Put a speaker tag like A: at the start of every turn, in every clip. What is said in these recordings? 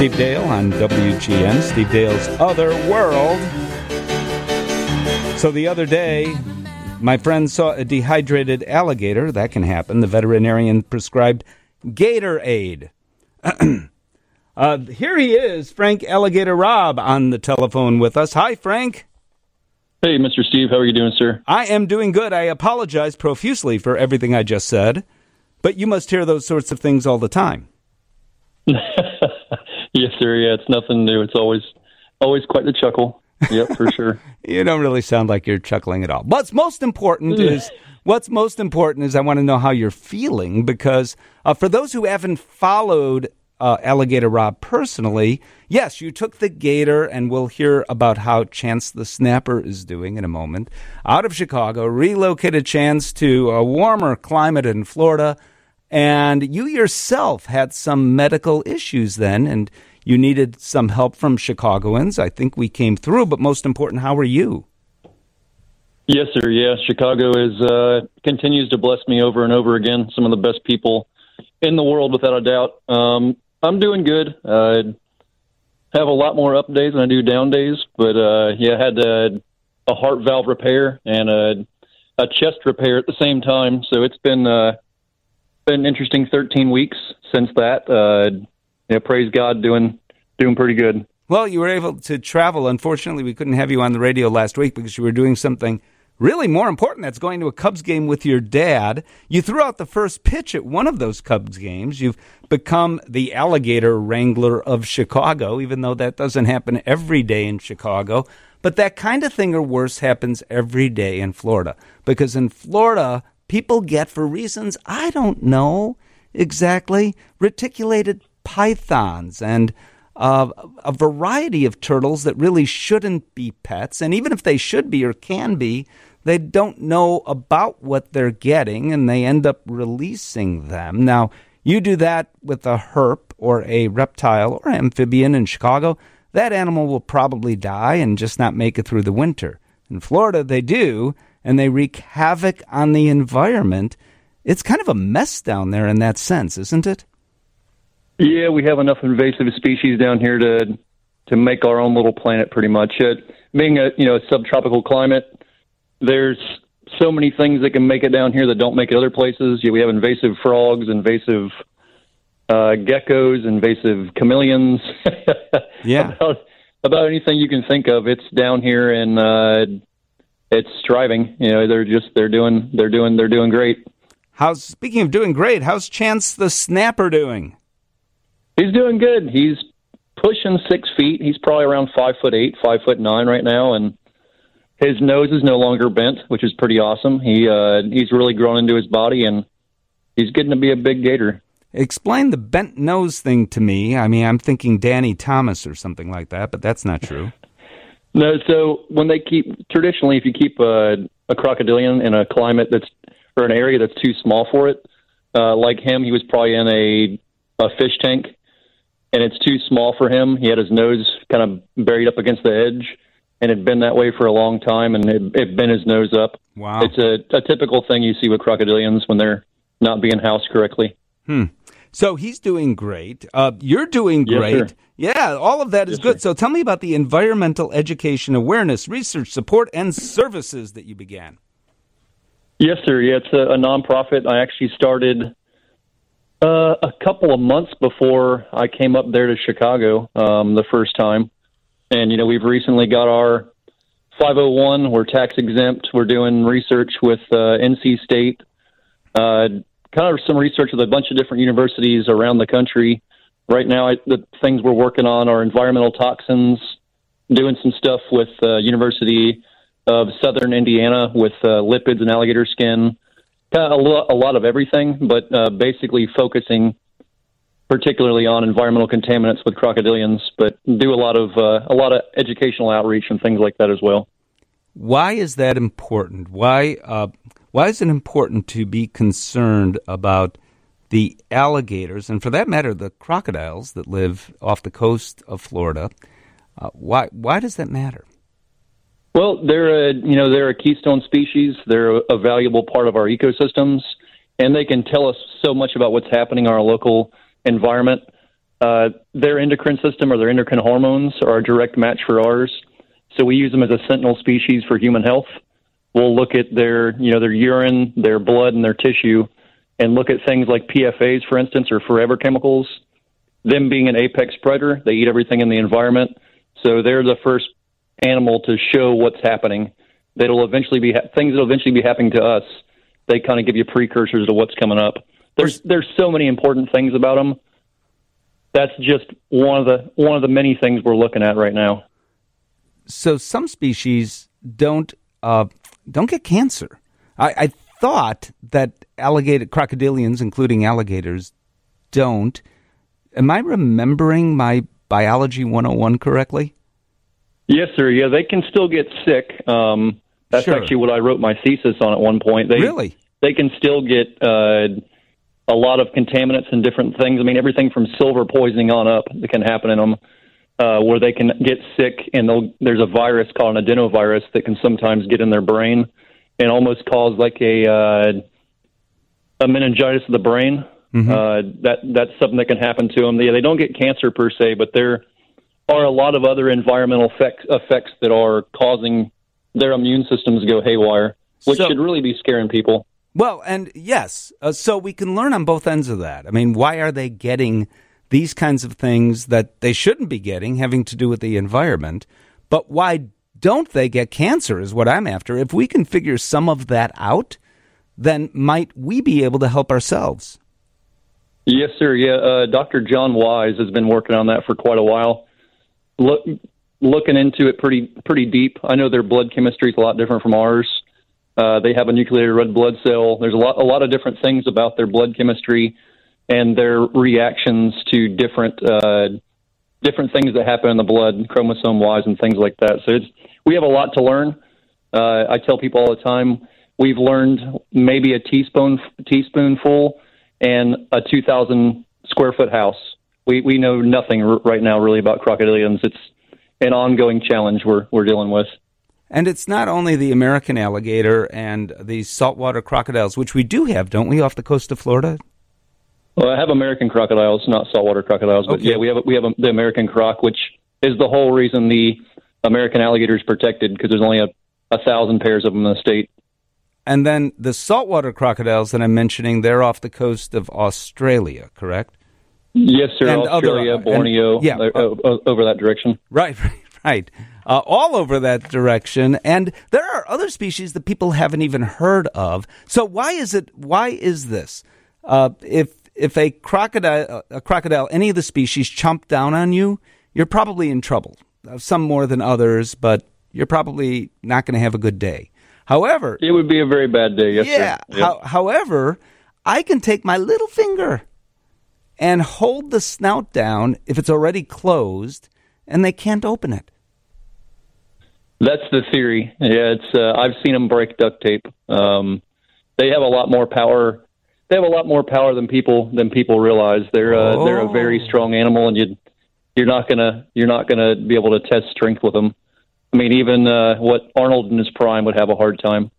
A: Steve Dale on WGN, Steve Dale's Other World. So the other day, my friend saw a dehydrated alligator. That can happen. The veterinarian prescribed Gatorade. Here he is, Frank Alligator Robb, on the telephone with us. Hi, Frank.
B: Hey, Mr. Steve. How are you doing, sir?
A: I am doing good. I apologize profusely for everything I just said, but you must hear those sorts of things all the time.
B: Yes, sir. Yeah, it's nothing new. It's always quite the chuckle. Yep, for sure.
A: You don't really sound like you're chuckling at all. What's most important is I want to know how you're feeling, because for those who haven't followed Alligator Robb personally, yes, you took the gator, and we'll hear about how Chance the Snapper is doing in a moment, out of Chicago, relocated Chance to a warmer climate in Florida, and you yourself had some medical issues then, and you needed some help from Chicagoans. I think we came through, but most important, how are you?
B: Yes, sir. Yeah, Chicago continues to bless me over and over again. Some of the best people in the world, without a doubt. I'm doing good. I have a lot more up days than I do down days, but I had a heart valve repair and a chest repair at the same time. So it's been an interesting 13 weeks since that. Praise God, doing pretty good.
A: Well, you were able to travel. Unfortunately, we couldn't have you on the radio last week because you were doing something really more important. That's going to a Cubs game with your dad. You threw out the first pitch at one of those Cubs games. You've become the alligator wrangler of Chicago, even though that doesn't happen every day in Chicago. But that kind of thing or worse happens every day in Florida. Because in Florida, people get, for reasons I don't know exactly, reticulated pythons and a variety of turtles that really shouldn't be pets. And even if they should be or can be, they don't know about what they're getting, and they end up releasing them. Now, you do that with a herp or a reptile or amphibian in Chicago, that animal will probably die and just not make it through the winter. In Florida, they do, and they wreak havoc on the environment. It's kind of a mess down there in that sense, isn't it?
B: Yeah, we have enough invasive species down here to make our own little planet, pretty much. Being a subtropical climate, there's so many things that can make it down here that don't make it other places. We have invasive frogs, invasive geckos, invasive chameleons.
A: Yeah,
B: about anything you can think of, it's down here, and it's thriving. They're doing great.
A: Speaking of doing great, how's Chance the Snapper doing?
B: He's doing good. He's pushing 6 feet. He's probably around 5'8", 5'9" right now, and his nose is no longer bent, which is pretty awesome. He's really grown into his body, and he's getting to be a big gator.
A: Explain the bent nose thing to me. I mean, I'm thinking Danny Thomas or something like that, but that's not true.
B: No, so when traditionally, if you keep a crocodilian in a climate or an area that's too small for it, like him, he was probably in a fish tank, and it's too small for him. He had his nose kind of buried up against the edge, and had been that way for a long time, and it bent his nose up.
A: Wow.
B: It's a typical thing you see with crocodilians when they're not being housed correctly.
A: So he's doing great. You're doing great.
B: Yes, sir.
A: Yeah, all of that is good. Sir. So tell me about the environmental education, awareness, research, support, and services that you began.
B: Yes, sir. Yeah, it's a nonprofit. I actually started a couple of months before I came up there to Chicago the first time. And, we've recently got our 501. We're tax exempt. We're doing research with NC State, kind of some research with a bunch of different universities around the country. Right now, the things we're working on are environmental toxins, doing some stuff with University of Southern Indiana with lipids and alligator skin. Kind of a lot of everything, but basically focusing particularly on environmental contaminants with crocodilians, but do a lot of educational outreach and things like that as well.
A: Why is that important? Why is it important to be concerned about the alligators, and for that matter, the crocodiles that live off the coast of Florida? Why does that matter?
B: Well, they're a keystone species. They're a valuable part of our ecosystems, and they can tell us so much about what's happening in our local environment. their endocrine system or their endocrine hormones are a direct match for ours. So we use them as a sentinel species for human health. We'll look at their urine, their blood, and their tissue, and look at things like PFAs, for instance, or forever chemicals. Them being an apex predator, they eat everything in the environment. So they're the first animal to show what's happening. That'll eventually be things that'll eventually be happening to us. They kind of give you precursors to what's coming up. There's so many important things about them. That's just one of the many things we're looking at right now.
A: So some species don't get cancer. I thought that crocodilians, including alligators, don't. Am I remembering my Biology 101 correctly?
B: Yes, sir. Yeah, they can still get sick. That's
A: Sure.
B: actually what I wrote my thesis on at one point.
A: Really?
B: They can still get a lot of contaminants and different things. I mean, everything from silver poisoning on up that can happen in them, where they can get sick, and there's a virus called an adenovirus that can sometimes get in their brain and almost cause like a meningitis of the brain. Mm-hmm. That's something that can happen to them. They don't get cancer per se, but there are a lot of other environmental effects that are causing their immune systems to go haywire, which should really be scaring people.
A: Well, and yes, so we can learn on both ends of that. I mean, why are they getting these kinds of things that they shouldn't be getting, having to do with the environment? But why don't they get cancer is what I'm after. If we can figure some of that out, then might we be able to help ourselves?
B: Yes, sir. Yeah, Dr. John Wise has been working on that for quite a while. Looking into it pretty deep. I know their blood chemistry is a lot different from ours. They have a nucleated red blood cell. There's a lot of different things about their blood chemistry and their reactions to different things that happen in the blood, chromosome-wise, and things like that. So we have a lot to learn. I tell people all the time, we've learned maybe a teaspoonful and a 2,000 square foot house. We know nothing right now really about crocodilians. It's an ongoing challenge we're dealing with.
A: And it's not only the American alligator and the saltwater crocodiles, which we do have, don't we, off the coast of Florida?
B: Well, I have American crocodiles, not saltwater crocodiles, but
A: Okay.
B: yeah, we have the American croc, which is the whole reason the American alligator is protected, because there's only 1,000 pairs of them in the state.
A: And then the saltwater crocodiles that I'm mentioning, they're off the coast of Australia, correct?
B: Yes, sir.
A: And
B: Australia, Borneo, over that direction.
A: Right. All over that direction. And there are other species that people haven't even heard of. So why is this? If a crocodile, any of the species chomp down on you, you're probably in trouble. Some more than others, but you're probably not going to have a good day. However,
B: it would be a very bad day. Yes, sir. Yep.
A: However, I can take my little finger and hold the snout down if it's already closed, and they can't open it.
B: That's the theory. Yeah, I've seen them break duct tape. They have a lot more power. They have a lot more power than people realize. They're a very strong animal, and you're not gonna be able to test strength with them. I mean, even what Arnold in his prime would have a hard time.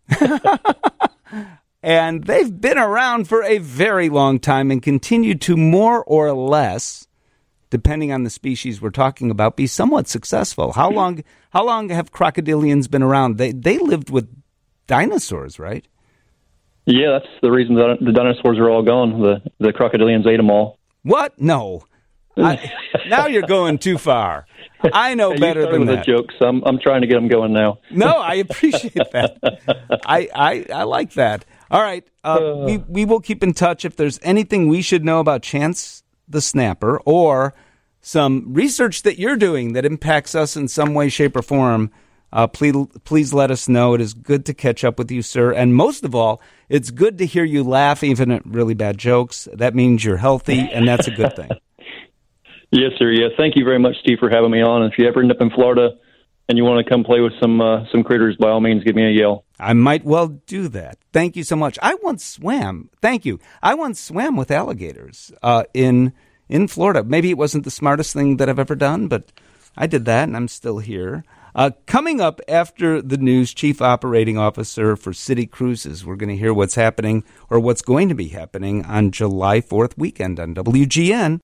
A: And they've been around for a very long time and continue to more or less, depending on the species we're talking about, be somewhat successful. How long have crocodilians been around? They lived with dinosaurs, right?
B: Yeah, that's the reason that the dinosaurs are all gone. The crocodilians ate them all.
A: What? No. Now you're going too far. I know better than that.
B: You started with a joke, so I'm trying to get them going now.
A: No, I appreciate that. I like that. All right, we will keep in touch if there's anything we should know about Chance the Snapper or some research that you're doing that impacts us in some way, shape, or form. Please let us know. It is good to catch up with you, sir. And most of all, it's good to hear you laugh even at really bad jokes. That means you're healthy, and that's a good thing.
B: Yes, sir. Yeah, thank you very much, Steve, for having me on. If you ever end up in Florida and you want to come play with some critters, by all means, give me a yell.
A: I might well do that. Thank you so much. I once swam. Thank you. I once swam with alligators in Florida. Maybe it wasn't the smartest thing that I've ever done, but I did that, and I'm still here. Coming up after the news, Chief Operating Officer for City Cruises. We're going to hear what's happening or what's going to be happening on July 4th weekend on WGN.